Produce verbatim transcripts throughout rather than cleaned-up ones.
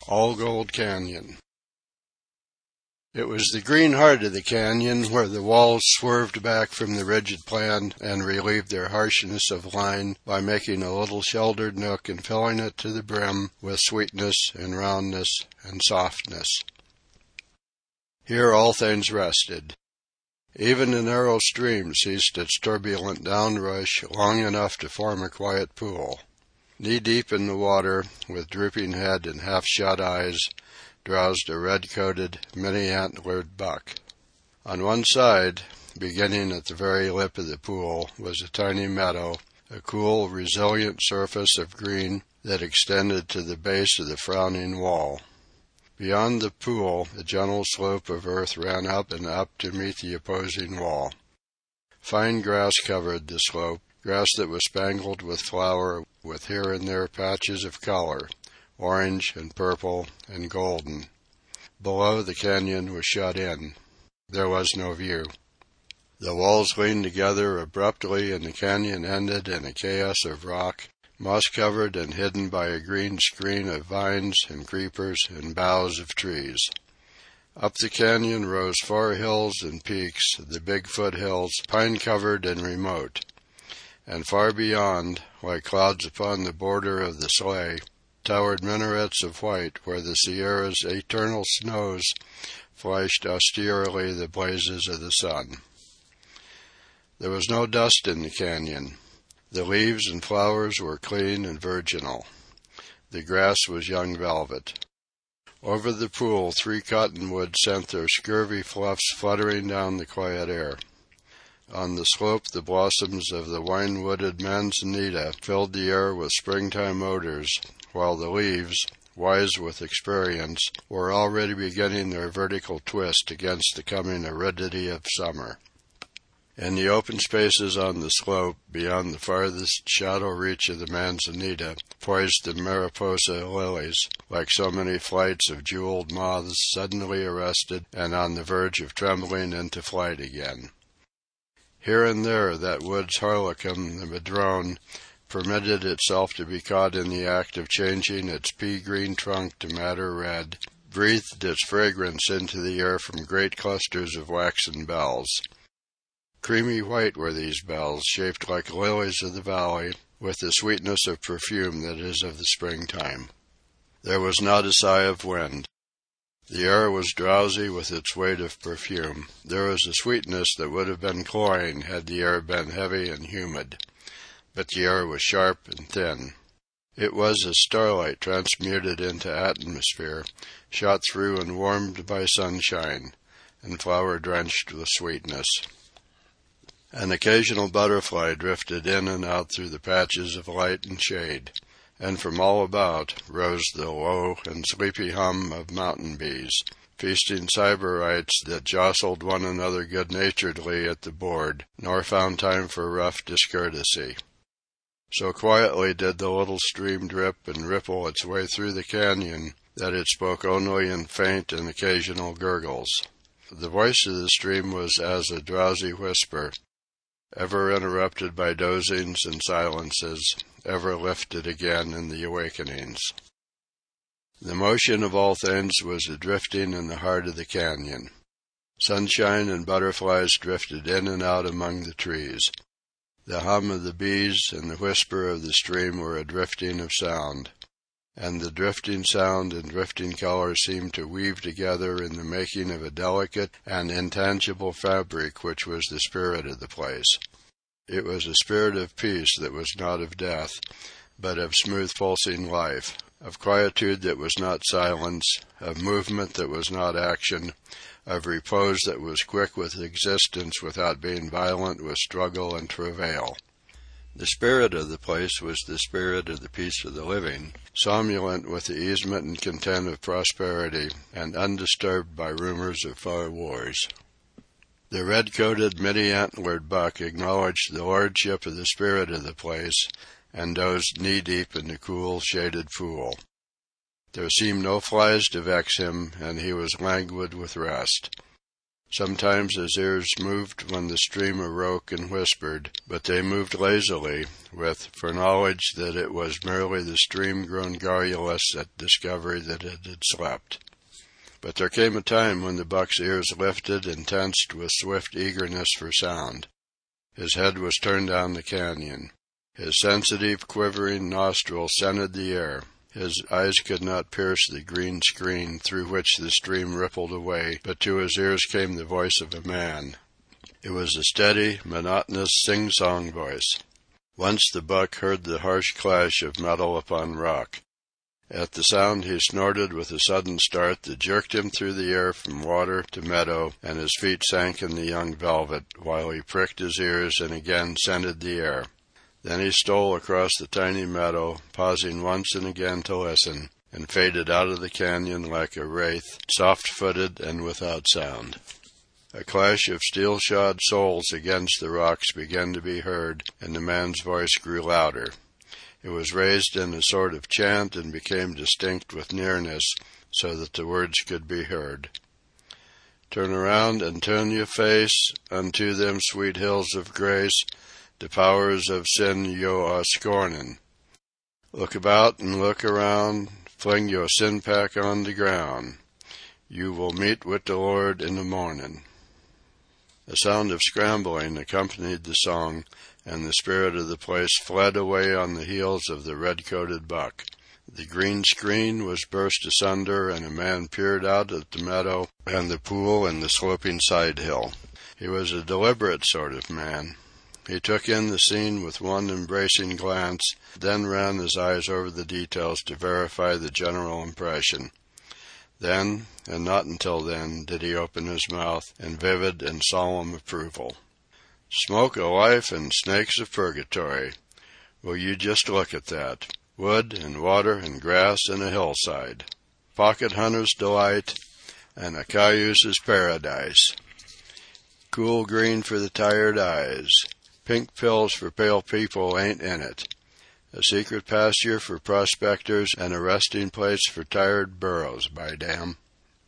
All Gold Canyon. It was the green heart of the canyon where the walls swerved back from the rigid plan and relieved their harshness of line by making a little sheltered nook and filling it to the brim with sweetness and roundness and softness. Here all things rested. Even the narrow stream ceased its turbulent downrush long enough to form a quiet pool. Knee-deep in the water, with drooping head and half-shut eyes, drowsed a red-coated, many-antlered buck. On one side, beginning at the very lip of the pool, was a tiny meadow, a cool, resilient surface of green that extended to the base of the frowning wall. Beyond the pool, a gentle slope of earth ran up and up to meet the opposing wall. Fine grass covered the slope, grass that was spangled with flower, with here and there patches of color, orange and purple and golden. Below, the canyon was shut in. There was no view. The walls leaned together abruptly and the canyon ended in a chaos of rock, moss-covered and hidden by a green screen of vines and creepers and boughs of trees. Up the canyon rose far hills and peaks, the big foothills, pine-covered and remote. And far beyond, like clouds upon the border of the sleigh, towered minarets of white where the Sierra's eternal snows flashed austerely the blazes of the sun. There was no dust in the canyon. The leaves and flowers were clean and virginal. The grass was young velvet. Over the pool, three cottonwoods sent their scurvy fluffs fluttering down the quiet air. On the slope, the blossoms of the wine-wooded manzanita filled the air with springtime odors, while the leaves, wise with experience, were already beginning their vertical twist against the coming aridity of summer. In the open spaces on the slope, beyond the farthest shadow reach of the manzanita, poised the mariposa lilies, like so many flights of jeweled moths suddenly arrested and on the verge of trembling into flight again. Here and there that wood's harlequin, the madrone, permitted itself to be caught in the act of changing its pea-green trunk to madder red, breathed its fragrance into the air from great clusters of waxen bells. Creamy white were these bells, shaped like lilies of the valley, with the sweetness of perfume that is of the springtime. There was not a sigh of wind. The air was drowsy with its weight of perfume. There was a sweetness that would have been cloying had the air been heavy and humid. But the air was sharp and thin. It was as starlight transmuted into atmosphere, shot through and warmed by sunshine, and flower-drenched with sweetness. An occasional butterfly drifted in and out through the patches of light and shade, and from all about rose the low and sleepy hum of mountain bees, feasting sybarites that jostled one another good-naturedly at the board, nor found time for rough discourtesy. So quietly did the little stream drip and ripple its way through the canyon that it spoke only in faint and occasional gurgles. The voice of the stream was as a drowsy whisper, ever interrupted by dozings and silences, ever lifted again in the awakenings. The motion of all things was a drifting in the heart of the canyon. Sunshine and butterflies drifted in and out among the trees. The hum of the bees and the whisper of the stream were a drifting of sound, and the drifting sound and drifting color seemed to weave together in the making of a delicate and intangible fabric which was the spirit of the place. It was a spirit of peace that was not of death, but of smooth pulsing life, of quietude that was not silence, of movement that was not action, of repose that was quick with existence without being violent with struggle and travail. The spirit of the place was the spirit of the peace of the living, somnolent with the easement and content of prosperity, and undisturbed by rumors of far wars. The red-coated, many-antlered buck acknowledged the lordship of the spirit of the place, and dozed knee-deep in the cool, shaded pool. There seemed no flies to vex him, and he was languid with rest. Sometimes his ears moved when the stream awoke and whispered, but they moved lazily, with foreknowledge that it was merely the stream grown garrulous at discovery that it had slept. But there came a time when the buck's ears lifted and tensed with swift eagerness for sound. His head was turned down the canyon. His sensitive, quivering nostrils scented the air. His eyes could not pierce the green screen through which the stream rippled away, but to his ears came the voice of a man. It was a steady, monotonous, sing-song voice. Once the buck heard the harsh clash of metal upon rock. At the sound he snorted with a sudden start that jerked him through the air from water to meadow, and his feet sank in the young velvet, while he pricked his ears and again scented the air. Then he stole across the tiny meadow, pausing once and again to listen, and faded out of the canyon like a wraith, soft-footed and without sound. A clash of steel-shod soles against the rocks began to be heard, and the man's voice grew louder. It was raised in a sort of chant and became distinct with nearness, so that the words could be heard. Turn around and turn your face unto them sweet hills of grace, the powers of sin yo are scornin'. Look about and look around, fling your sin pack on the ground. You will meet with the Lord in the mornin'. A sound of scrambling accompanied the song, and the spirit of the place fled away on the heels of the red-coated buck. The green screen was burst asunder, and a man peered out at the meadow and the pool and the sloping side hill. He was a deliberate sort of man. He took in the scene with one embracing glance, then ran his eyes over the details to verify the general impression. Then, and not until then, did he open his mouth in vivid and solemn approval. Smoke of life and snakes of purgatory. Will you just look at that? Wood and water and grass and a hillside. Pocket hunter's delight and a cayuse's paradise. Cool green for the tired eyes. Pink pills for pale people ain't in it. A secret pasture for prospectors and a resting place for tired burros, by damn.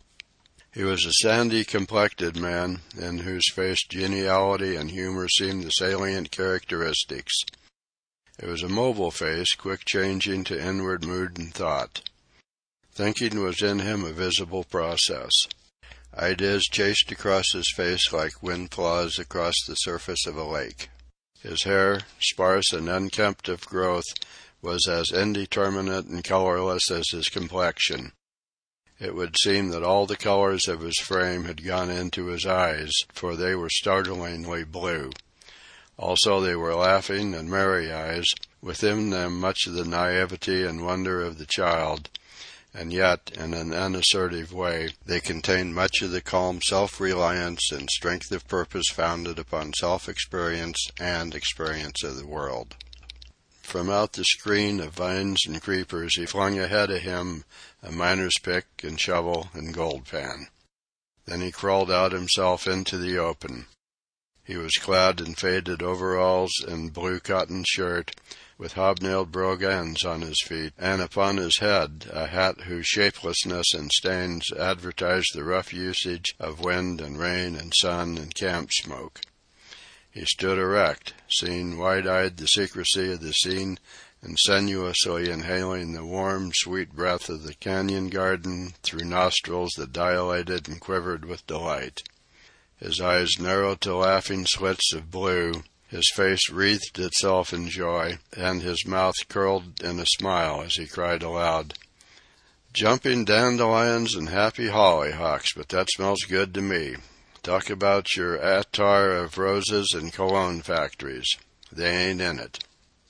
He was a sandy-complected man, in whose face geniality and humor seemed the salient characteristics. It was a mobile face, quick-changing to inward mood and thought. Thinking was in him a visible process. Ideas chased across his face like wind flaws across the surface of a lake. His hair, sparse and unkempt of growth, was as indeterminate and colorless as his complexion. It would seem that all the colors of his frame had gone into his eyes, for they were startlingly blue. Also they were laughing and merry eyes, within them much of the naivety and wonder of the child, and yet, in an unassertive way, they contained much of the calm self-reliance and strength of purpose founded upon self-experience and experience of the world. From out the screen of vines and creepers he flung ahead of him a miner's pick and shovel and gold pan. Then he crawled out himself into the open. He was clad in faded overalls and blue cotton shirt, with hobnailed brogans on his feet, and upon his head a hat whose shapelessness and stains advertised the rough usage of wind and rain and sun and camp smoke. He stood erect, seeing wide-eyed the secrecy of the scene, and sinuously inhaling the warm, sweet breath of the canyon garden through nostrils that dilated and quivered with delight. His eyes narrowed to laughing slits of blue, his face wreathed itself in joy, and his mouth curled in a smile as he cried aloud, "Jumping dandelions and happy hollyhocks, but that smells good to me. Talk about your attar of roses and cologne factories. They ain't in it."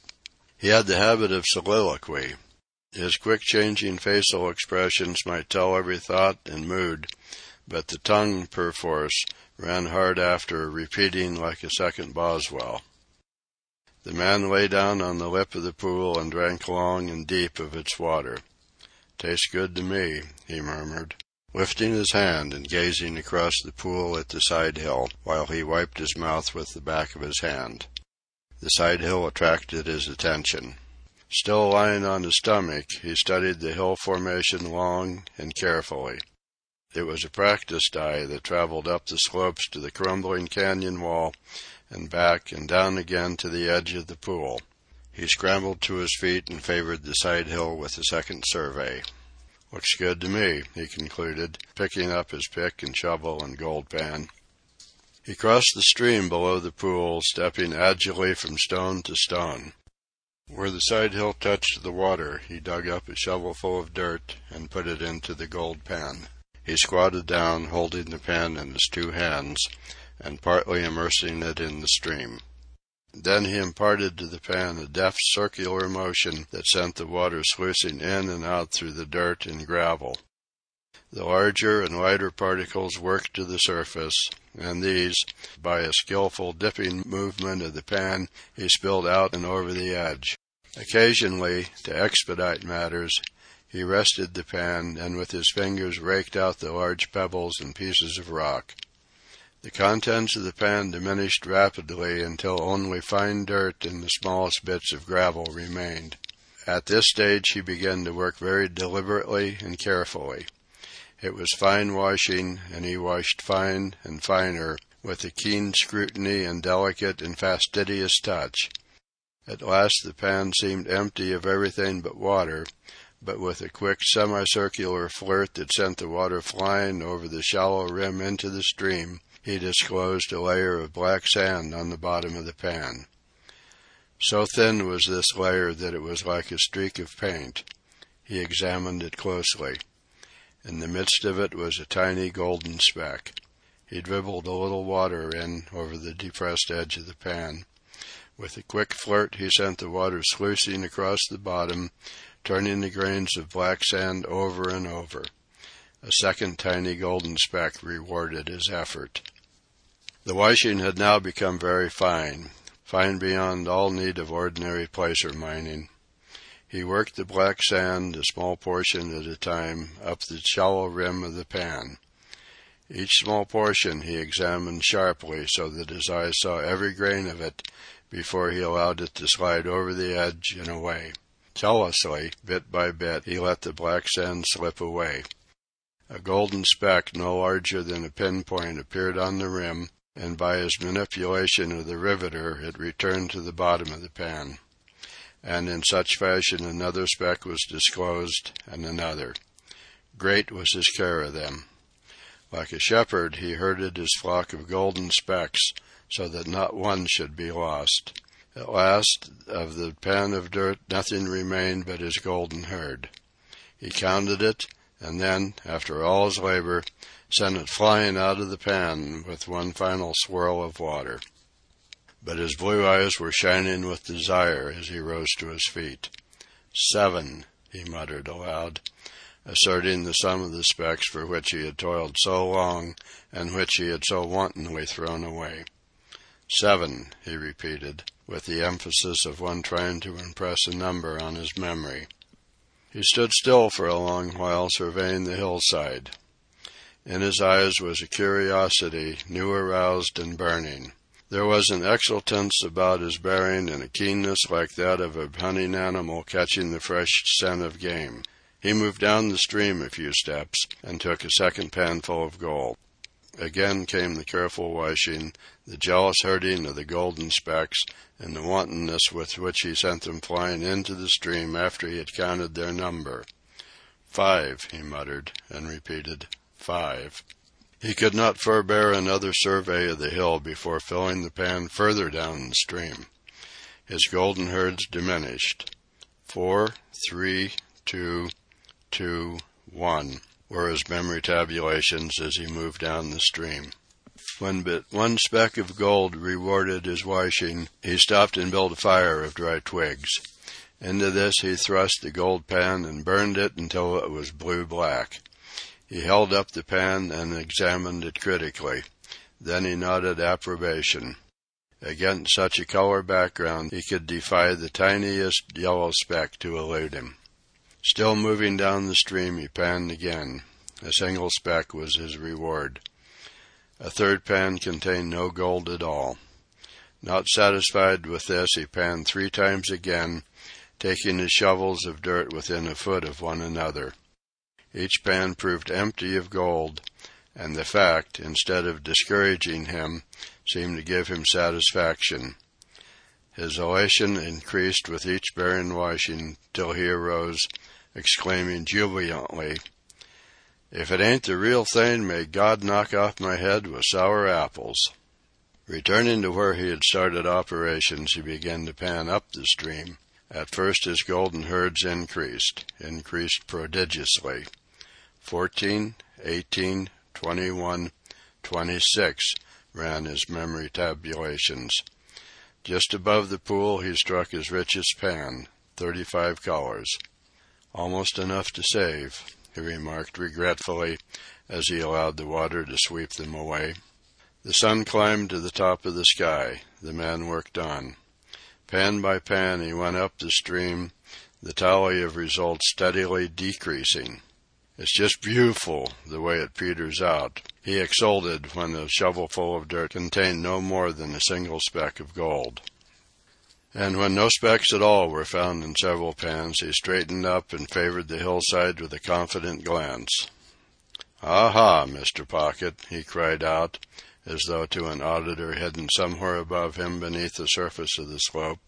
He had the habit of soliloquy. His quick-changing facial expressions might tell every thought and mood, but the tongue, perforce, ran hard after, repeating like a second Boswell. The man lay down on the lip of the pool and drank long and deep of its water. "Tastes good to me," he murmured, lifting his hand and gazing across the pool at the side hill, while he wiped his mouth with the back of his hand. The side hill attracted his attention. Still lying on his stomach, he studied the hill formation long and carefully. It was a practice die that traveled up the slopes to the crumbling canyon wall and back and down again to the edge of the pool. He scrambled to his feet and favored the side hill with a second survey. "Looks good to me," he concluded, picking up his pick and shovel and gold pan. He crossed the stream below the pool, stepping agilely from stone to stone. Where the side hill touched the water, he dug up a shovelful of dirt and put it into the gold pan. He squatted down, holding the pan in his two hands, and partly immersing it in the stream. Then he imparted to the pan a deft circular motion that sent the water sluicing in and out through the dirt and gravel. The larger and lighter particles worked to the surface, and these, by a skillful dipping movement of the pan, he spilled out and over the edge. Occasionally, to expedite matters, he rested the pan and with his fingers raked out the large pebbles and pieces of rock. The contents of the pan diminished rapidly until only fine dirt and the smallest bits of gravel remained. At this stage he began to work very deliberately and carefully. It was fine washing, and he washed fine and finer, with a keen scrutiny and delicate and fastidious touch. At last the pan seemed empty of everything but water, but with a quick semicircular flirt that sent the water flying over the shallow rim into the stream, he disclosed a layer of black sand on the bottom of the pan. So thin was this layer that it was like a streak of paint. He examined it closely. In the midst of it was a tiny golden speck. He dribbled a little water in over the depressed edge of the pan. With a quick flirt he sent the water sluicing across the bottom, turning the grains of black sand over and over. A second tiny golden speck rewarded his effort. The washing had now become very fine, fine beyond all need of ordinary placer mining. He worked the black sand, a small portion at a time, up the shallow rim of the pan. Each small portion he examined sharply so that his eyes saw every grain of it before he allowed it to slide over the edge and away. Jealously, bit by bit, he let the black sand slip away. A golden speck no larger than a pinpoint appeared on the rim, and by his manipulation of the riveter it returned to the bottom of the pan. And in such fashion another speck was disclosed, and another. Great was his care of them. Like a shepherd he herded his flock of golden specks, so that not one should be lost. At last, of the pan of dirt nothing remained but his golden herd. He counted it, and then, after all his labor, sent it flying out of the pan with one final swirl of water. But his blue eyes were shining with desire as he rose to his feet. "Seven," he muttered aloud, asserting the sum of the specks for which he had toiled so long and which he had so wantonly thrown away. "Seven," he repeated, with the emphasis of one trying to impress a number on his memory. He stood still for a long while, surveying the hillside. In his eyes was a curiosity, new aroused and burning. There was an exultance about his bearing and a keenness like that of a hunting animal catching the fresh scent of game. He moved down the stream a few steps and took a second panful of gold. Again came the careful washing, the jealous herding of the golden specks, and the wantonness with which he sent them flying into the stream after he had counted their number. "Five," he muttered, and repeated, "Five." He could not forbear another survey of the hill before filling the pan further down the stream. His golden herds diminished. Four, three, two, two, one, were his memory tabulations as he moved down the stream. When but one speck of gold rewarded his washing, he stopped and built a fire of dry twigs. Into this he thrust the gold pan and burned it until it was blue-black. He held up the pan and examined it critically. Then he nodded approbation. Against such a color background he could defy the tiniest yellow speck to elude him. Still moving down the stream, he panned again. A single speck was his reward. A third pan contained no gold at all. Not satisfied with this, he panned three times again, taking his shovels of dirt within a foot of one another. Each pan proved empty of gold, and the fact, instead of discouraging him, seemed to give him satisfaction. His elation increased with each barren washing, till he arose, exclaiming jubilantly, "If it ain't the real thing, may God knock off my head with sour apples." Returning to where he had started operations, he began to pan up the stream. At first his golden herds increased, increased prodigiously. Fourteen, eighteen, twenty-one, twenty-six ran his memory tabulations. Just above the pool he struck his richest pan, thirty-five colors. "Almost enough to save," he remarked regretfully as he allowed the water to sweep them away. The sun climbed to the top of the sky. The man worked on. Pan by pan he went up the stream, the tally of results steadily decreasing. "It's just beautiful, the way it peters out," he exulted when the shovelful of dirt contained no more than a single speck of gold. And when no specks at all were found in several pans, he straightened up and favored the hillside with a confident glance. "Aha, Mister Pocket," he cried out, as though to an auditor hidden somewhere above him beneath the surface of the slope.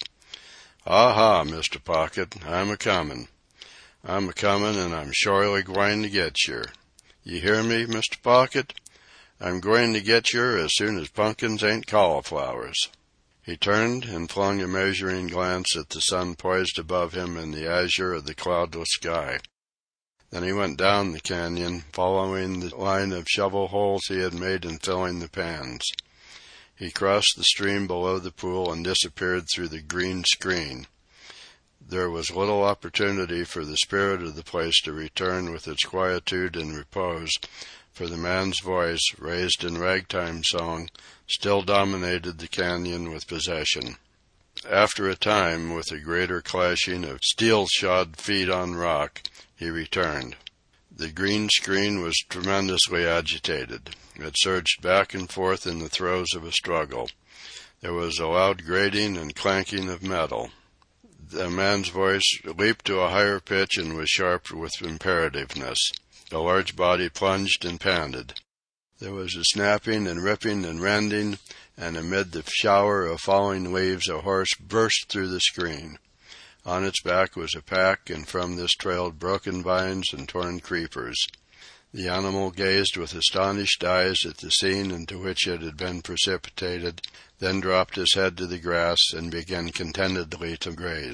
"Aha, Mister Pocket, I'm a-comin'. I'm a-comin', and I'm shorely gwine to get yer. You hear me, Mister Pocket? I'm gwine to get yer as soon as pumpkins ain't cauliflowers." He turned and flung a measuring glance at the sun poised above him in the azure of the cloudless sky. Then he went down the canyon, following the line of shovel holes he had made in filling the pans. He crossed the stream below the pool and disappeared through the green screen. There was little opportunity for the spirit of the place to return with its quietude and repose, for the man's voice, raised in ragtime song, still dominated the canyon with possession. After a time, with a greater clashing of steel-shod feet on rock, he returned. The green screen was tremendously agitated. It surged back and forth in the throes of a struggle. There was a loud grating and clanking of metal. The man's voice leaped to a higher pitch and was sharp with imperativeness. The large body plunged and panted. There was a snapping and ripping and rending, and amid the shower of falling leaves a horse burst through the screen. On its back was a pack, and from this trailed broken vines and torn creepers. The animal gazed with astonished eyes at the scene into which it had been precipitated, then dropped his head to the grass and began contentedly to graze.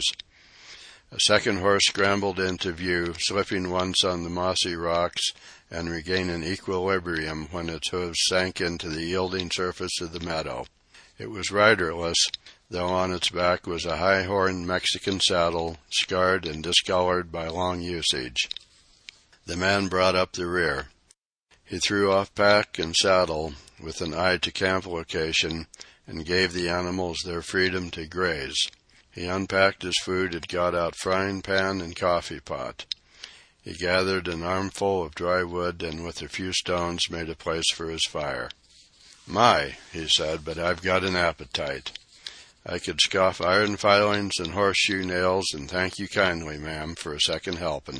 A second horse scrambled into view, slipping once on the mossy rocks and regaining equilibrium when its hooves sank into the yielding surface of the meadow. It was riderless, though on its back was a high-horned Mexican saddle, scarred and discolored by long usage. The man brought up the rear. He threw off pack and saddle with an eye to camp location and gave the animals their freedom to graze. He unpacked his food and got out frying pan and coffee pot. He gathered an armful of dry wood and with a few stones made a place for his fire. "My," he said, "but I've got an appetite. I could scoff iron filings and horseshoe nails and thank you kindly, ma'am, for a second helping."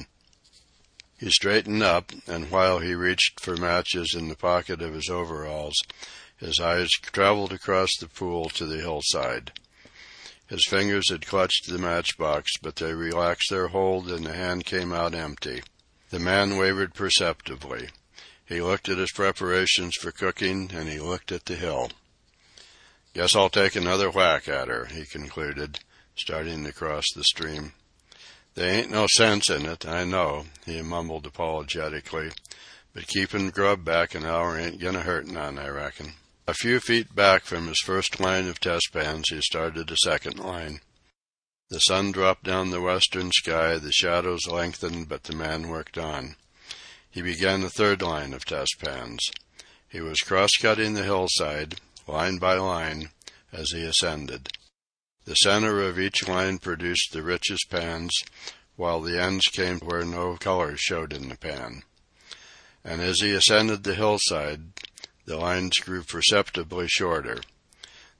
He straightened up, and while he reached for matches in the pocket of his overalls, his eyes traveled across the pool to the hillside. His fingers had clutched the matchbox, but they relaxed their hold and the hand came out empty. The man wavered perceptibly. He looked at his preparations for cooking, and he looked at the hill. "Guess I'll take another whack at her," he concluded, starting to cross the stream. "There ain't no sense in it, I know," he mumbled apologetically, "but keepin' grub back an hour ain't gonna hurt none, I reckon." A few feet back from his first line of test pans, he started a second line. The sun dropped down the western sky, the shadows lengthened, but the man worked on. He began a third line of test pans. He was cross-cutting the hillside, line by line, as he ascended. The center of each line produced the richest pans, while the ends came where no color showed in the pan. And as he ascended the hillside, the lines grew perceptibly shorter.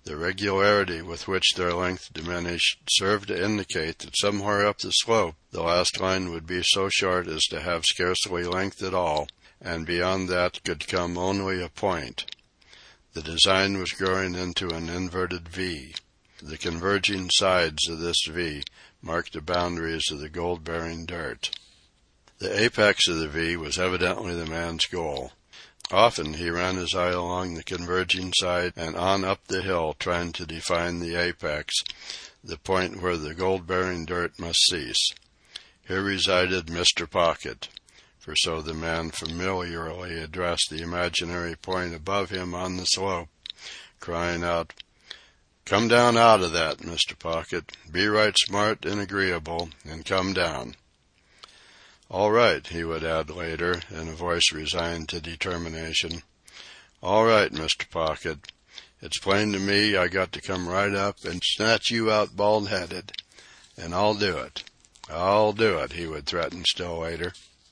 The regularity with which their length diminished served to indicate that somewhere up the slope the last line would be so short as to have scarcely length at all, and beyond that could come only a point. The design was growing into an inverted V. The converging sides of this V marked the boundaries of the gold-bearing dirt. The apex of the V was evidently the man's goal. Often he ran his eye along the converging side and on up the hill, trying to define the apex, the point where the gold-bearing dirt must cease. Here resided Mister Pocket, for so the man familiarly addressed the imaginary point above him on the slope, crying out, "Come down out of that, Mister Pocket. Be right smart and agreeable, and come down." "All right," he would add later, in a voice resigned to determination. "All right, Mister Pocket. It's plain to me I got to come right up and snatch you out bald-headed. And I'll do it. I'll do it," he would threaten still later.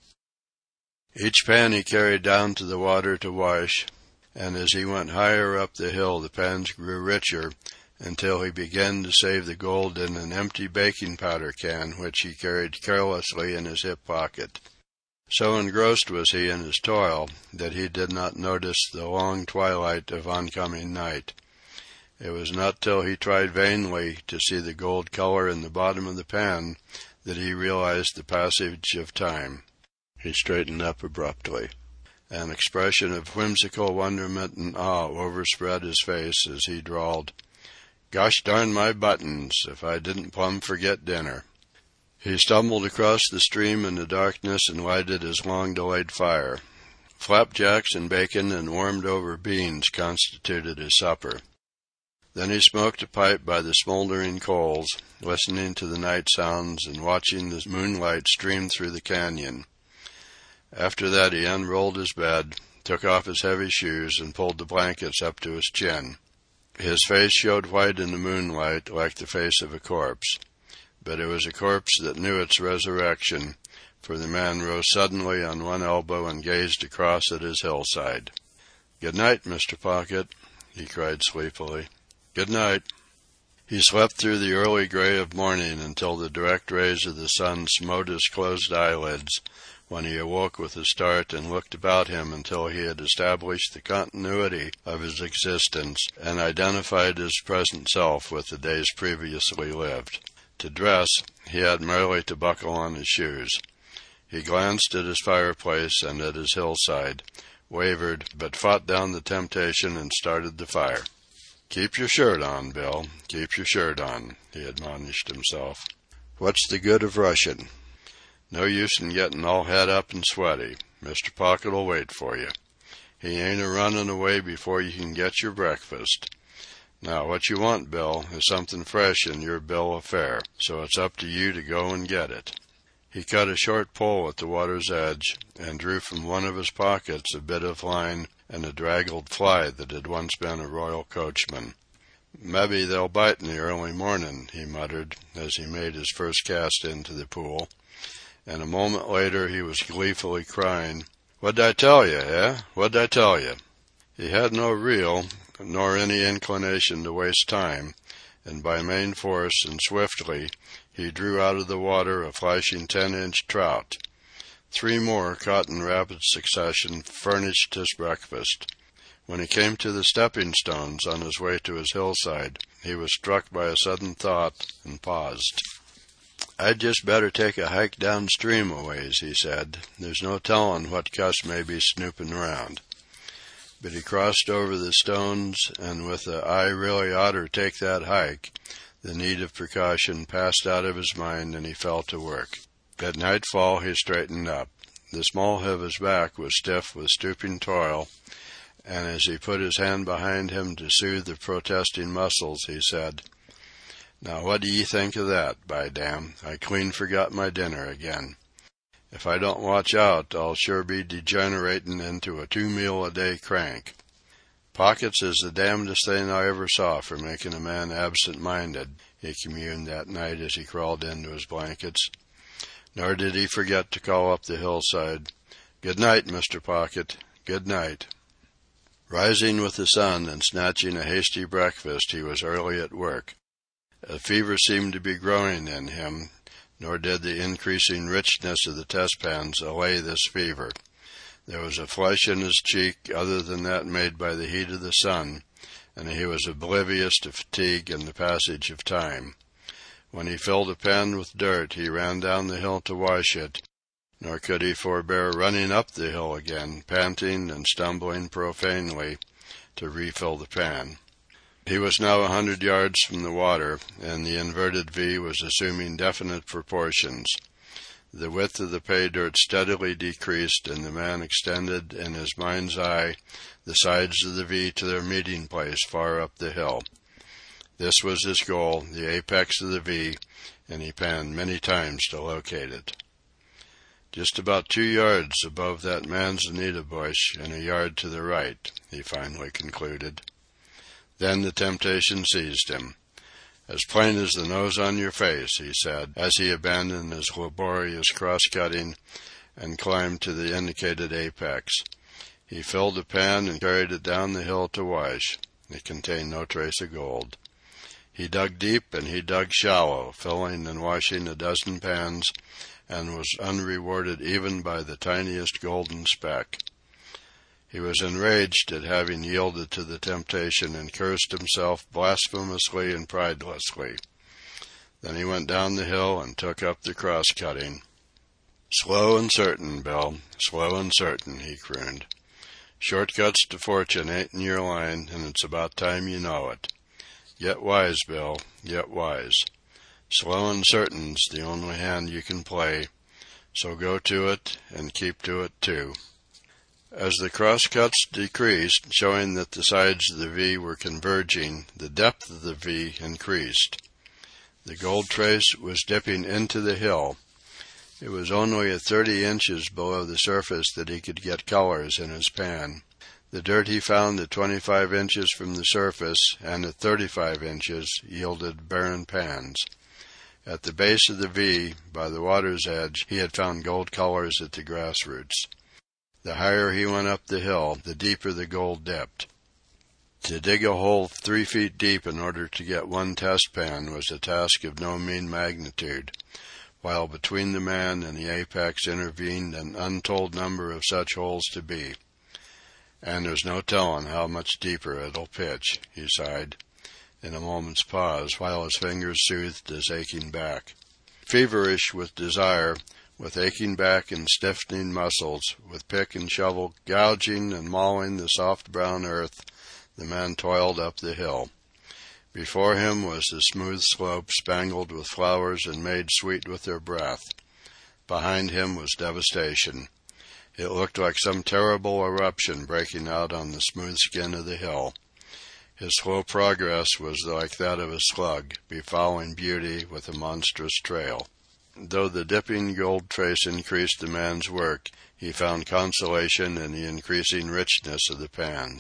Each pan he carried down to the water to wash, and as he went higher up the hill the pans grew richer, until he began to save the gold in an empty baking powder can which he carried carelessly in his hip pocket. So engrossed was he in his toil that he did not notice the long twilight of oncoming night. It was not till he tried vainly to see the gold color in the bottom of the pan that he realized the passage of time. He straightened up abruptly. An expression of whimsical wonderment and awe overspread his face as he drawled, "Gosh darn my buttons, if I didn't plumb forget dinner." He stumbled across the stream in the darkness and lighted his long-delayed fire. Flapjacks and bacon and warmed-over beans constituted his supper. Then he smoked a pipe by the smoldering coals, listening to the night sounds and watching the moonlight stream through the canyon. After that he unrolled his bed, took off his heavy shoes, and pulled the blankets up to his chin. His face showed white in the moonlight like the face of a corpse. But it was a corpse that knew its resurrection, for the man rose suddenly on one elbow and gazed across at his hillside. "Good night, Mister Pocket," he cried sleepily. "Good night." He slept through the early gray of morning until the direct rays of the sun smote his closed eyelids, when he awoke with a start and looked about him until he had established the continuity of his existence and identified his present self with the days previously lived. To dress, he had merely to buckle on his shoes. He glanced at his fireplace and at his hillside, wavered, but fought down the temptation and started the fire. "Keep your shirt on, Bill, keep your shirt on," he admonished himself. "What's the good of rushing? No use in getting all het up and sweaty. Mister Pocket'll wait for you. He ain't a-running away before you can get your breakfast. Now, what you want, Bill, is something fresh in your bill of fare, so it's up to you to go and get it." He cut a short pole at the water's edge, and drew from one of his pockets a bit of line and a draggled fly that had once been a royal coachman. "Mebbe they'll bite in the early morning," he muttered, as he made his first cast into the pool. And a moment later he was gleefully crying, "What'd I tell you, eh? What'd I tell you?" He had no reel, nor any inclination to waste time, and by main force and swiftly he drew out of the water a flashing ten-inch trout. Three more, caught in rapid succession, furnished his breakfast. When he came to the stepping stones on his way to his hillside, he was struck by a sudden thought and paused. "I'd just better take a hike downstream a ways," he said. "There's no tellin' what cuss may be snoopin' around." But he crossed over the stones, and with the "I really oughter take that hike," the need of precaution passed out of his mind, and he fell to work. At nightfall he straightened up. The small of his back was stiff with stooping toil, and as he put his hand behind him to soothe the protesting muscles, he said, "Now what do ye think of that, by damn, I clean forgot my dinner again. If I don't watch out, I'll sure be degeneratin' into a two-meal-a-day crank. Pockets is the damnedest thing I ever saw for making a man absent-minded," he communed that night as he crawled into his blankets. Nor did he forget to call up the hillside, "Good night, Mister Pocket, good night." Rising with the sun and snatching a hasty breakfast, he was early at work. A fever seemed to be growing in him, nor did the increasing richness of the test pans allay this fever. There was a flush in his cheek other than that made by the heat of the sun, and he was oblivious to fatigue and the passage of time. When he filled a pan with dirt, he ran down the hill to wash it, nor could he forbear running up the hill again, panting and stumbling profanely, to refill the pan. He was now a hundred yards from the water, and the inverted V was assuming definite proportions. The width of the pay dirt steadily decreased, and the man extended in his mind's eye the sides of the V to their meeting place far up the hill. This was his goal, the apex of the V, and he panned many times to locate it. Just about two yards above that manzanita bush and a yard to the right, he finally concluded. Then the temptation seized him. As plain as the nose on your face, he said, as he abandoned his laborious cross-cutting and climbed to the indicated apex. He filled a pan and carried it down the hill to wash. It contained no trace of gold. He dug deep and he dug shallow, filling and washing a dozen pans, and was unrewarded even by the tiniest golden speck. He was enraged at having yielded to the temptation and cursed himself blasphemously and pridelessly. Then he went down the hill and took up the cross-cutting. "Slow and certain, Bill, slow and certain," he crooned. "Shortcuts to fortune ain't in your line, and it's about time you know it. Get wise, Bill, get wise. Slow and certain's the only hand you can play, so go to it and keep to it, too." As the crosscuts decreased, showing that the sides of the V were converging, the depth of the V increased. The gold trace was dipping into the hill. It was only at thirty inches below the surface that he could get colors in his pan. The dirt he found at twenty-five inches from the surface and at thirty-five inches yielded barren pans. At the base of the V, by the water's edge, he had found gold colors at the grass roots. The higher he went up the hill, the deeper the gold dipped. To dig a hole three feet deep in order to get one test pan was a task of no mean magnitude, while between the man and the apex intervened an untold number of such holes to be. "And there's no telling how much deeper it'll pitch," he sighed, in a moment's pause, while his fingers soothed his aching back. Feverish with desire, with aching back and stiffening muscles, with pick and shovel gouging and mauling the soft brown earth, the man toiled up the hill. Before him was the smooth slope spangled with flowers and made sweet with their breath. Behind him was devastation. It looked like some terrible eruption breaking out on the smooth skin of the hill. His slow progress was like that of a slug, befouling beauty with a monstrous trail. Though the dipping gold trace increased the man's work, he found consolation in the increasing richness of the pans.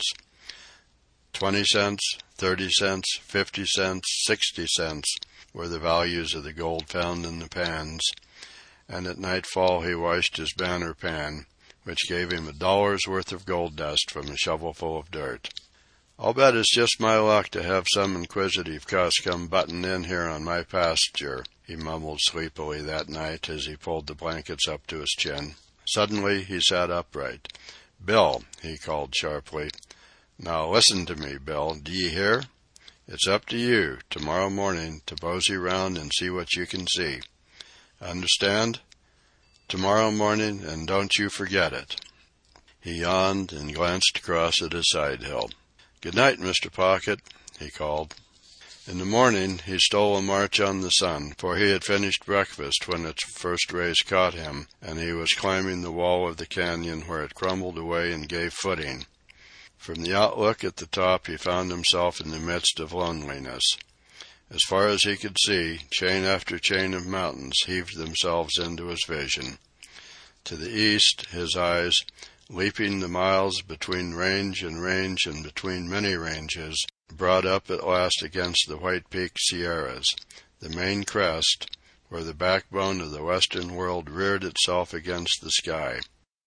Twenty cents, thirty cents, fifty cents, sixty cents were the values of the gold found in the pans, and at nightfall he washed his banner pan, which gave him a dollar's worth of gold dust from a shovelful of dirt. "I'll bet it's just my luck to have some inquisitive cuss come buttin' in here on my pasture," he mumbled sleepily that night as he pulled the blankets up to his chin. Suddenly he sat upright. "Bill," he called sharply. "Now listen to me, Bill. Do you hear? It's up to you, tomorrow morning, to mosey round and see what you can see. Understand? Tomorrow morning, and don't you forget it." He yawned and glanced across at his side hill. "Good night, Mister Pocket," he called. In the morning he stole a march on the sun, for he had finished breakfast when its first rays caught him, and he was climbing the wall of the canyon where it crumbled away and gave footing. From the outlook at the top he found himself in the midst of loneliness. As far as he could see, chain after chain of mountains heaved themselves into his vision. To the east, his eyes, leaping the miles between range and range and between many ranges, brought up at last against the white-peaked Sierras, the main crest, where the backbone of the western world reared itself against the sky.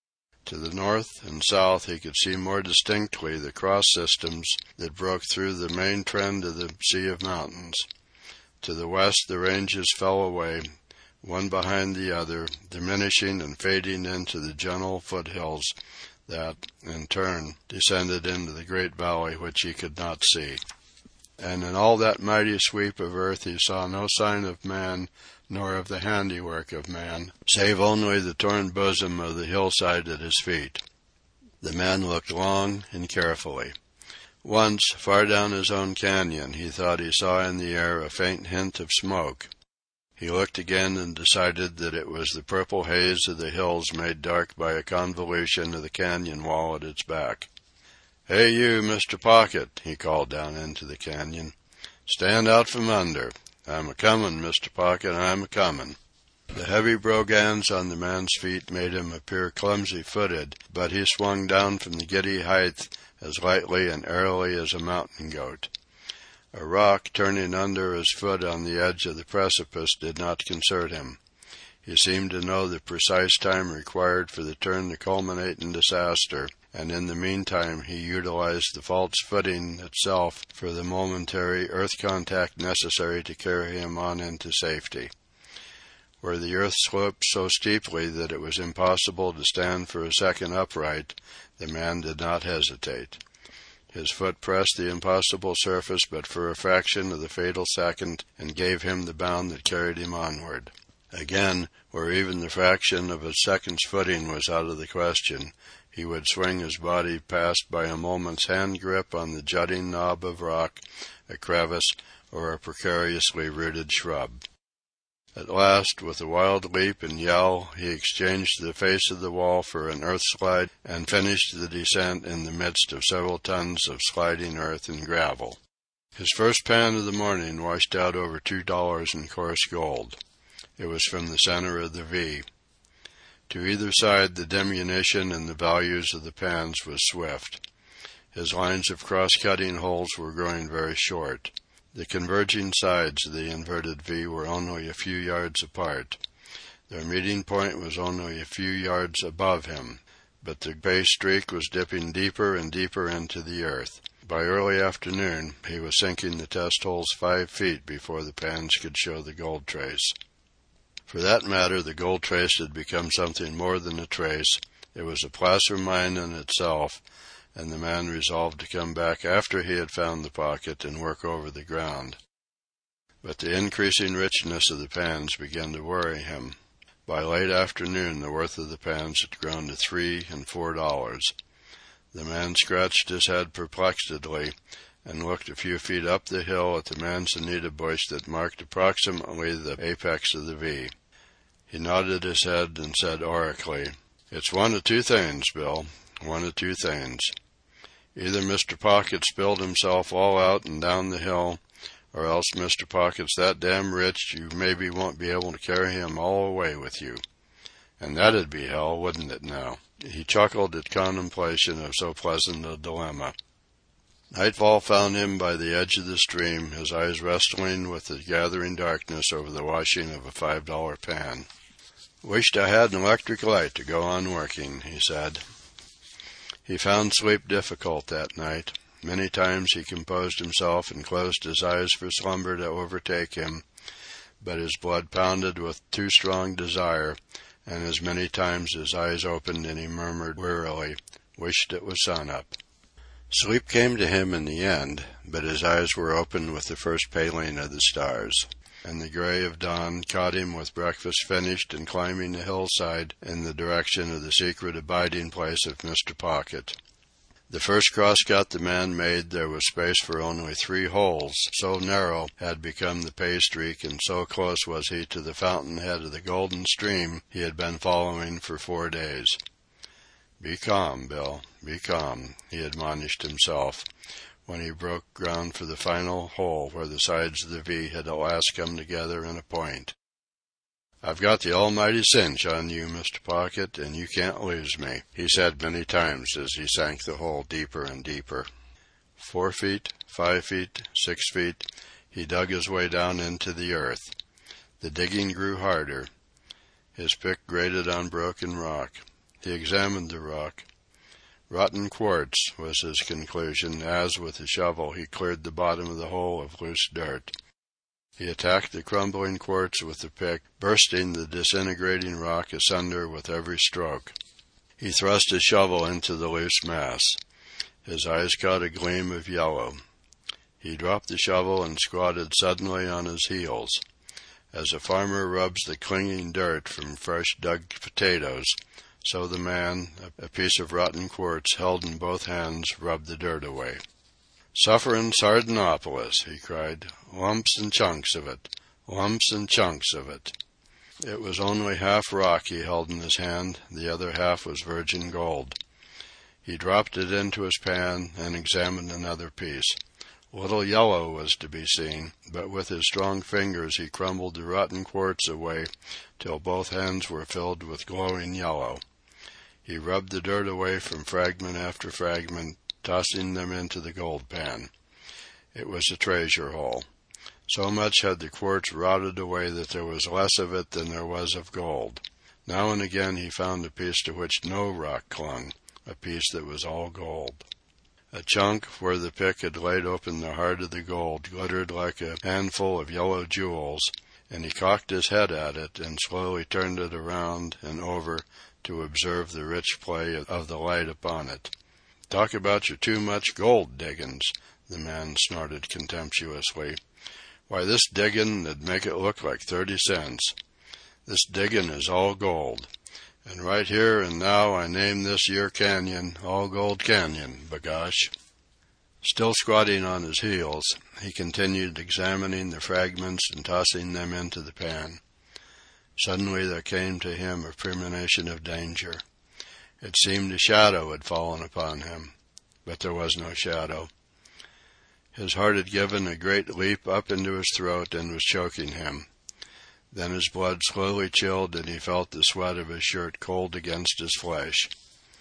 To the north and south he could see more distinctly the cross systems that broke through the main trend of the sea of mountains. To the west the ranges fell away, one behind the other, diminishing and fading into the gentle foothills that, in turn, descended into the great valley which he could not see. And in all that mighty sweep of earth he saw no sign of man, nor of the handiwork of man, save only the torn bosom of the hillside at his feet. The man looked long and carefully. Once, far down his own canyon, he thought he saw in the air a faint hint of smoke. He looked again and decided that it was the purple haze of the hills made dark by a convolution of the canyon wall at its back. "Hey, you, Mister Pocket," he called down into the canyon. "Stand out from under. I'm a-comin', Mister Pocket, I'm a-comin'." The heavy brogans on the man's feet made him appear clumsy-footed, but he swung down from the giddy height as lightly and airily as a mountain goat. A rock turning under his foot on the edge of the precipice did not concern him. He seemed to know the precise time required for the turn to culminate in disaster, and in the meantime he utilized the false footing itself for the momentary earth contact necessary to carry him on into safety. Where the earth sloped so steeply that it was impossible to stand for a second upright, the man did not hesitate. His foot pressed the impossible surface but for a fraction of the fatal second and gave him the bound that carried him onward. Again, where even the fraction of a second's footing was out of the question, he would swing his body past by a moment's hand grip on the jutting knob of rock, a crevice, or a precariously rooted shrub. At last, with a wild leap and yell, he exchanged the face of the wall for an earth slide and finished the descent in the midst of several tons of sliding earth and gravel. His first pan of the morning washed out over two dollars in coarse gold. It was from the center of the V. To either side, the diminution in the values of the pans was swift. His lines of cross-cutting holes were growing very short. The converging sides of the inverted V were only a few yards apart. Their meeting point was only a few yards above him, but the base streak was dipping deeper and deeper into the earth. By early afternoon, he was sinking the test holes five feet before the pans could show the gold trace. For that matter, the gold trace had become something more than a trace. It was a placer mine in itself, and the man resolved to come back after he had found the pocket and work over the ground. But the increasing richness of the pans began to worry him. By late afternoon, the worth of the pans had grown to three and four dollars. The man scratched his head perplexedly and looked a few feet up the hill at the manzanita bush that marked approximately the apex of the V. He nodded his head and said oracally, "It's one of two things, Bill, one of two things. Either Mister Pocket spilled himself all out and down the hill, or else Mister Pocket's that damn rich you maybe won't be able to carry him all away with you. And that'd be hell, wouldn't it now?" He chuckled at contemplation of so pleasant a dilemma. Nightfall found him by the edge of the stream, his eyes wrestling with the gathering darkness over the washing of a five-dollar pan. "Wished I had an electric light to go on working," he said. He found sleep difficult that night. Many times he composed himself and closed his eyes for slumber to overtake him, but his blood pounded with too strong desire, and as many times his eyes opened and he murmured wearily, "Wished it was sun-up." Sleep came to him in the end, but his eyes were opened with the first paling of the stars, and the gray of dawn caught him with breakfast finished and climbing the hillside in the direction of the secret abiding place of Mister Pocket. The first cross-cut the man made there was space for only three holes, so narrow had become the pay streak and so close was he to the fountainhead of the golden stream he had been following for four days. "Be calm, Bill, be calm," he admonished himself, when he broke ground for the final hole where the sides of the V had at last come together in a point. "I've got the almighty cinch on you, Mister Pocket, and you can't lose me," he said many times as he sank the hole deeper and deeper. Four feet, five feet, six feet, he dug his way down into the earth. The digging grew harder. His pick grated on broken rock. He examined the rock. Rotten quartz, was his conclusion, as with a shovel he cleared the bottom of the hole of loose dirt. He attacked the crumbling quartz with the pick, bursting the disintegrating rock asunder with every stroke. He thrust his shovel into the loose mass. His eyes caught a gleam of yellow. He dropped the shovel and squatted suddenly on his heels. As a farmer rubs the clinging dirt from fresh dug potatoes, so the man, a piece of rotten quartz held in both hands, rubbed the dirt away. "Sufferin' Sardinopolis," he cried. "Lumps and chunks of it. Lumps and chunks of it." It was only half rock he held in his hand, the other half was virgin gold. He dropped it into his pan and examined another piece. Little yellow was to be seen, but with his strong fingers he crumbled the rotten quartz away till both hands were filled with glowing yellow. He rubbed the dirt away from fragment after fragment, tossing them into the gold pan. It was a treasure hole. So much had the quartz rotted away that there was less of it than there was of gold. Now and again he found a piece to which no rock clung, a piece that was all gold. A chunk where the pick had laid open the heart of the gold glittered like a handful of yellow jewels, and he cocked his head at it and slowly turned it around and over to observe the rich play of the light upon it. "Talk about your too much gold diggin's," the man snorted contemptuously. "Why, this diggin' 'd make it look like thirty cents. This diggin' is all gold. And right here and now I name this yer canyon All Gold Canyon, b'gosh." Still squatting on his heels, he continued examining the fragments and tossing them into the pan. Suddenly there came to him a premonition of danger. It seemed a shadow had fallen upon him, but there was no shadow. His heart had given a great leap up into his throat and was choking him. Then his blood slowly chilled and he felt the sweat of his shirt cold against his flesh.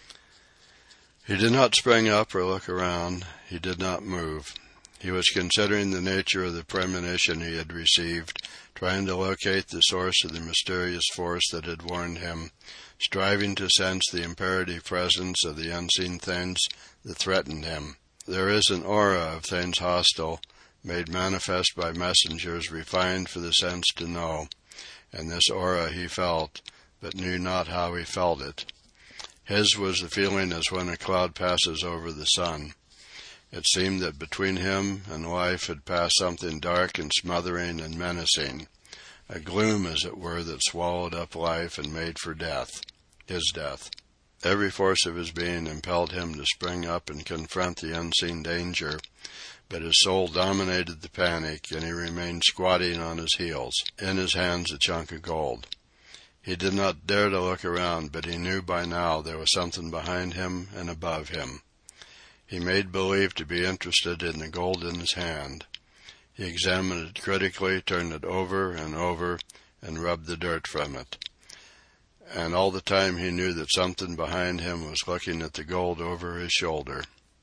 He did not spring up or look around. He did not move. He was considering the nature of the premonition he had received, trying to locate the source of the mysterious force that had warned him, striving to sense the imperative presence of the unseen things that threatened him. There is an aura of things hostile, made manifest by messengers refined for the sense to know, and this aura he felt, but knew not how he felt it. His was the feeling as when a cloud passes over the sun. It seemed that between him and life had passed something dark and smothering and menacing, a gloom, as it were, that swallowed up life and made for death, his death. Every force of his being impelled him to spring up and confront the unseen danger, but his soul dominated the panic, and he remained squatting on his heels, in his hands a chunk of gold. He did not dare to look around, but he knew by now there was something behind him and above him. He made believe to be interested in the gold in his hand. He examined it critically, turned it over and over, and rubbed the dirt from it. And all the time he knew that something behind him was looking at the gold over his shoulder.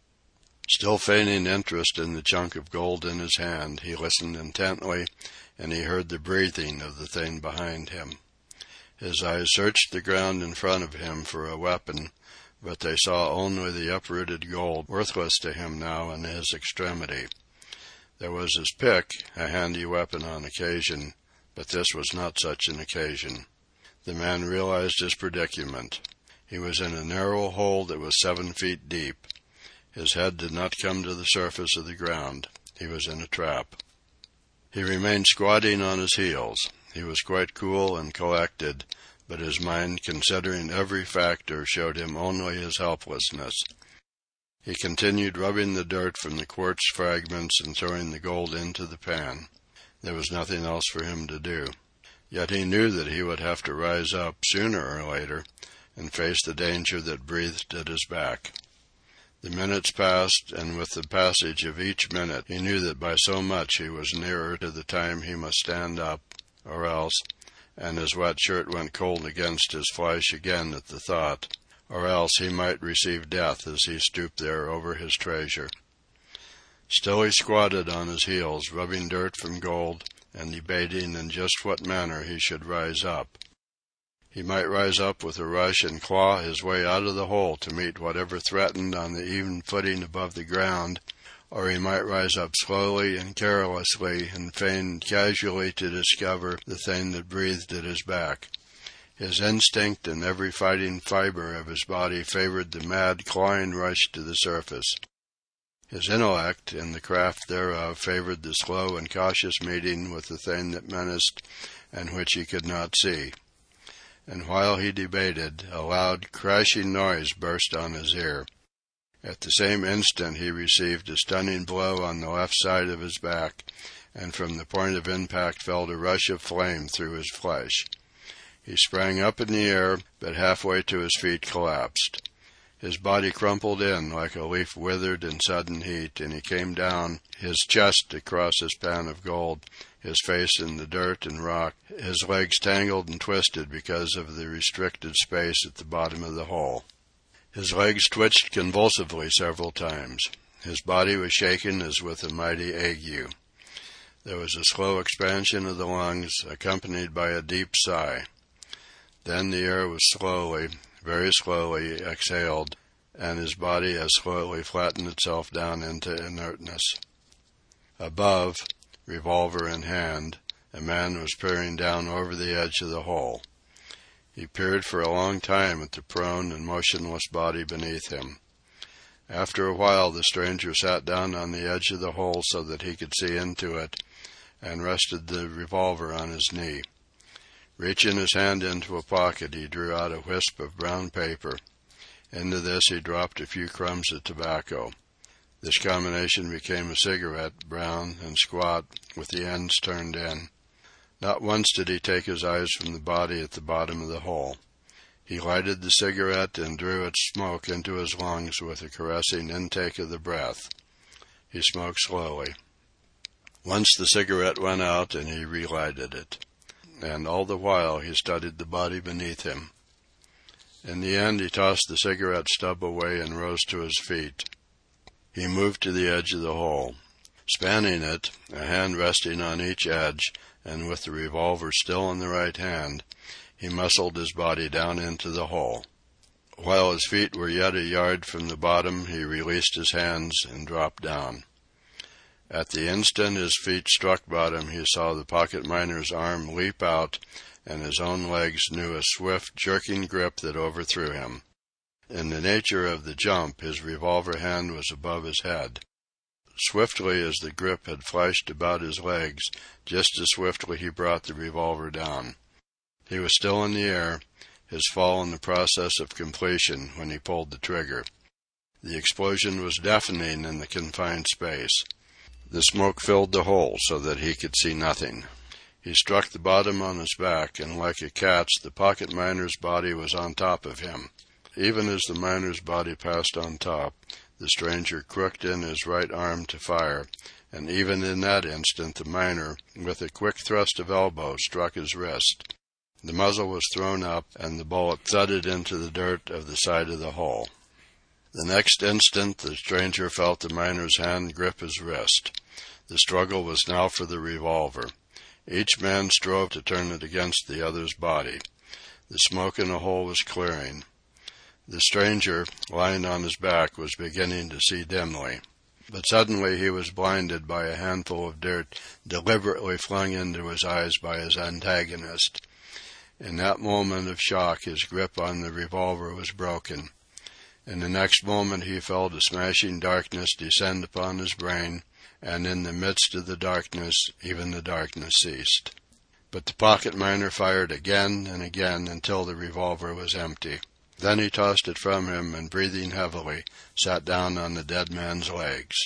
Still feigning interest in the chunk of gold in his hand, he listened intently, and he heard the breathing of the thing behind him. His eyes searched the ground in front of him for a weapon, but they saw only the uprooted gold, worthless to him now in his extremity. There was his pick, a handy weapon on occasion, but this was not such an occasion. The man realized his predicament. He was in a narrow hole that was seven feet deep. His head did not come to the surface of the ground. He was in a trap. He remained squatting on his heels. He was quite cool and collected, but his mind, considering every factor, showed him only his helplessness. He continued rubbing the dirt from the quartz fragments and throwing the gold into the pan. There was nothing else for him to do. Yet he knew that he would have to rise up, sooner or later, and face the danger that breathed at his back. The minutes passed, and with the passage of each minute he knew that by so much he was nearer to the time he must stand up, or else, and his wet shirt went cold against his flesh again at the thought, or else he might receive death as he stooped there over his treasure. Still he squatted on his heels, rubbing dirt from gold, and debating in just what manner he should rise up. He might rise up with a rush and claw his way out of the hole to meet whatever threatened on the even footing above the ground, or he might rise up slowly and carelessly and feign casually to discover the thing that breathed at his back. His instinct and every fighting fiber of his body favored the mad, clawing rush to the surface. His intellect, and the craft thereof, favored the slow and cautious meeting with the thing that menaced and which he could not see. And while he debated, a loud, crashing noise burst on his ear. At the same instant he received a stunning blow on the left side of his back, and from the point of impact felt a rush of flame through his flesh. He sprang up in the air, but halfway to his feet collapsed. His body crumpled in like a leaf withered in sudden heat, and he came down, his chest across his pan of gold, his face in the dirt and rock, his legs tangled and twisted because of the restricted space at the bottom of the hole. His legs twitched convulsively several times. His body was shaken as with a mighty ague. There was a slow expansion of the lungs, accompanied by a deep sigh. Then the air was slowly, very slowly, exhaled, and his body as slowly flattened itself down into inertness. Above, revolver in hand, a man was peering down over the edge of the hole. He peered for a long time at the prone and motionless body beneath him. After a while the stranger sat down on the edge of the hole so that he could see into it, and rested the revolver on his knee. Reaching his hand into a pocket, he drew out a wisp of brown paper. Into this he dropped a few crumbs of tobacco. This combination became a cigarette, brown and squat, with the ends turned in. Not once did he take his eyes from the body at the bottom of the hole. He lighted the cigarette and drew its smoke into his lungs with a caressing intake of the breath. He smoked slowly. Once the cigarette went out and he relighted it. And all the while he studied the body beneath him. In the end he tossed the cigarette stub away and rose to his feet. He moved to the edge of the hole. Spanning it, a hand resting on each edge, and with the revolver still in the right hand, he muscled his body down into the hole. While his feet were yet a yard from the bottom, he released his hands and dropped down. At the instant his feet struck bottom, he saw the pocket miner's arm leap out, and his own legs knew a swift, jerking grip that overthrew him. In the nature of the jump, his revolver hand was above his head. Swiftly as the grip had flashed about his legs, just as swiftly he brought the revolver down. He was still in the air, his fall in the process of completion, when he pulled the trigger. The explosion was deafening in the confined space. The smoke filled the hole so that he could see nothing. He struck the bottom on his back, and like a cat's, the pocket miner's body was on top of him. Even as the miner's body passed on top, the stranger crooked in his right arm to fire, and even in that instant the miner, with a quick thrust of elbow, struck his wrist. The muzzle was thrown up, and the bullet thudded into the dirt of the side of the hole. The next instant the stranger felt the miner's hand grip his wrist. The struggle was now for the revolver. Each man strove to turn it against the other's body. The smoke in the hole was clearing. The stranger, lying on his back, was beginning to see dimly. But suddenly he was blinded by a handful of dirt deliberately flung into his eyes by his antagonist. In that moment of shock his grip on the revolver was broken. In the next moment he felt a smashing darkness descend upon his brain, and in the midst of the darkness even the darkness ceased. But the pocket miner fired again and again until the revolver was empty. Then he tossed it from him and, breathing heavily, sat down on the dead man's legs.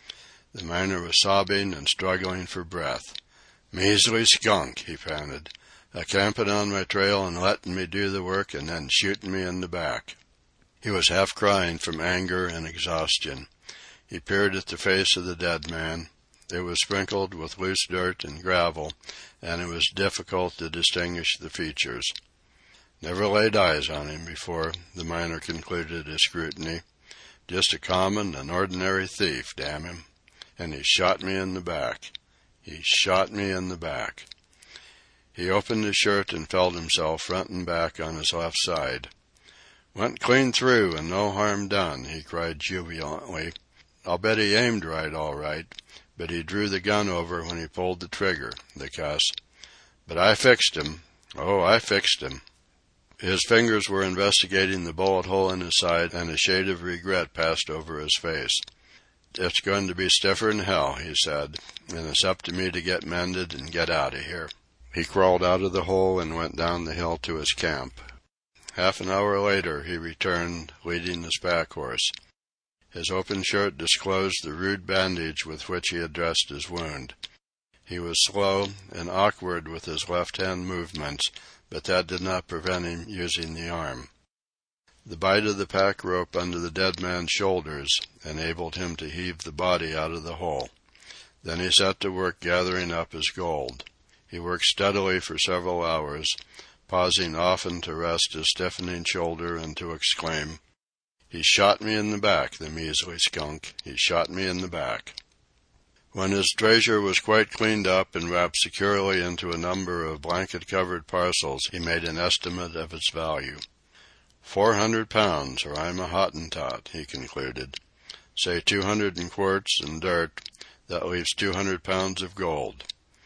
The miner was sobbing and struggling for breath. "Measly skunk," he panted, "a campin' on my trail and lettin' me do the work and then shootin' me in the back." He was half crying from anger and exhaustion. He peered at the face of the dead man. It was sprinkled with loose dirt and gravel, and it was difficult to distinguish the features. "Never laid eyes on him before," the miner concluded his scrutiny. "Just a common and ordinary thief, damn him. And he shot me in the back. He shot me in the back." He opened his shirt and felt himself front and back on his left side. "Went clean through and no harm done," he cried jubilantly. "I'll bet he aimed right all right, but he drew the gun over when he pulled the trigger, the cuss. But I fixed him. Oh, I fixed him." His fingers were investigating the bullet hole in his side, and a shade of regret passed over his face. "It's going to be stiffer'n hell," he said, "and it's up to me to get mended and get out of here." He crawled out of the hole and went down the hill to his camp. Half an hour later he returned, leading his pack horse. His open shirt disclosed the rude bandage with which he had dressed his wound. He was slow and awkward with his left-hand movements, but that did not prevent him using the arm. The bite of the pack rope under the dead man's shoulders enabled him to heave the body out of the hole. Then he set to work gathering up his gold. He worked steadily for several hours, pausing often to rest his stiffening shoulder and to exclaim, "He shot me in the back, the measly skunk. He shot me in the back." When his treasure was quite cleaned up and wrapped securely into a number of blanket-covered parcels, he made an estimate of its value. Four hundred pounds, or I'm a Hottentot," he concluded. "Say two hundred in quartz and dirt, that leaves two hundred pounds of gold.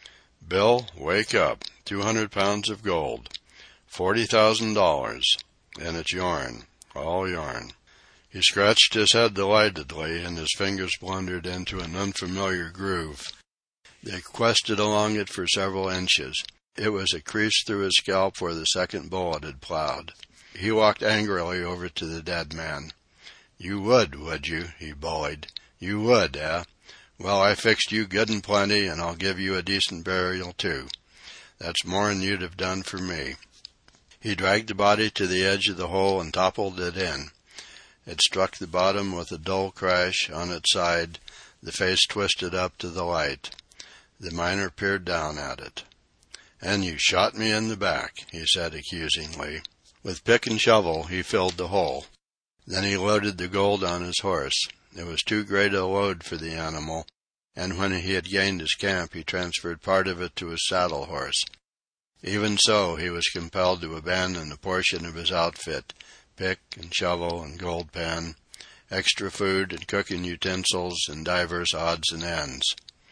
Bill, wake up. Two hundred pounds of gold. Forty thousand dollars. And it's yarn. All yarn." He scratched his head delightedly, and his fingers blundered into an unfamiliar groove. They quested along it for several inches. It was a crease through his scalp where the second bullet had plowed. He walked angrily over to the dead man. "You would, would you?" he bullied. "You would, eh? Well, I fixed you good and plenty, and I'll give you a decent burial, too. That's more'n you'd have done for me." He dragged the body to the edge of the hole and toppled it in. It struck the bottom with a dull crash on its side, the face twisted up to the light. The miner peered down at it. "And you shot me in the back," he said accusingly. With pick and shovel he filled the hole. Then he loaded the gold on his horse. It was too great a load for the animal, and when he had gained his camp he transferred part of it to his saddle horse. Even so, he was compelled to abandon a portion of his outfit, pick and shovel and gold pan, extra food and cooking utensils and divers odds and ends.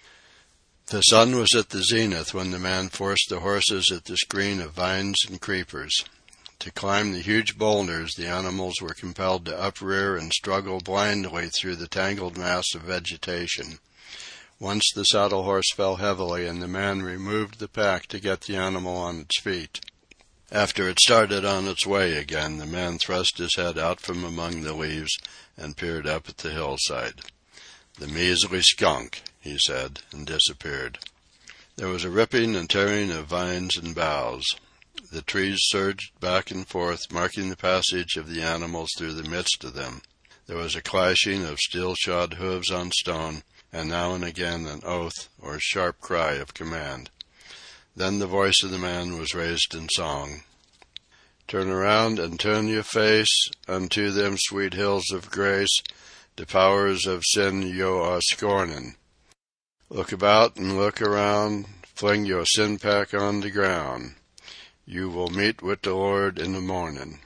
The sun was at the zenith when the man forced the horses at the screen of vines and creepers. To climb the huge boulders, the animals were compelled to uprear and struggle blindly through the tangled mass of vegetation. Once the saddle horse fell heavily, and the man removed the pack to get the animal on its feet. After it started on its way again, the man thrust his head out from among the leaves and peered up at the hillside. "The measly skunk," he said, and disappeared. There was a ripping and tearing of vines and boughs. The trees surged back and forth, marking the passage of the animals through the midst of them. There was a clashing of steel-shod hooves on stone, and now and again an oath or sharp cry of command. Then the voice of the man was raised in song. "Turn around and turn your face unto them sweet hills of grace, the powers of sin yo are scornin'. Look about and look around, fling your sin pack on the ground. You will meet with the Lord in the mornin'."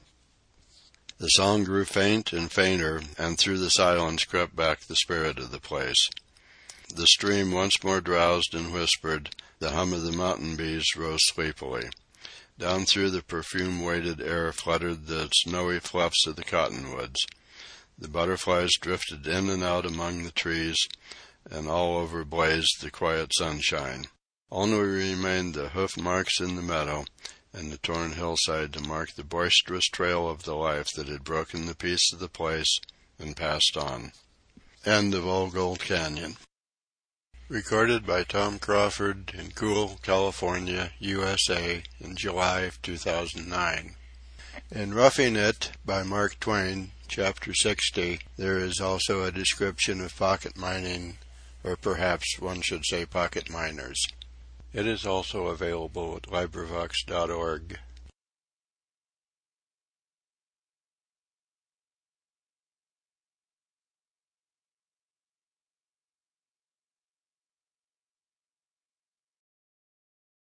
The song grew faint and fainter, and through the silence crept back the spirit of the place. The stream once more drowsed and whispered. The hum of the mountain bees rose sleepily. Down through the perfume-weighted air fluttered the snowy fluffs of the cottonwoods. The butterflies drifted in and out among the trees, and all over blazed the quiet sunshine. Only remained the hoof marks in the meadow, and the torn hillside to mark the boisterous trail of the life that had broken the peace of the place and passed on. End of Old Gold Canyon. Recorded by Tom Crawford in Cool, California, U S A, in July of two thousand nine. In Roughing It, by Mark Twain, Chapter sixty, there is also a description of pocket mining, or perhaps one should say pocket miners. It is also available at LibriVox dot org.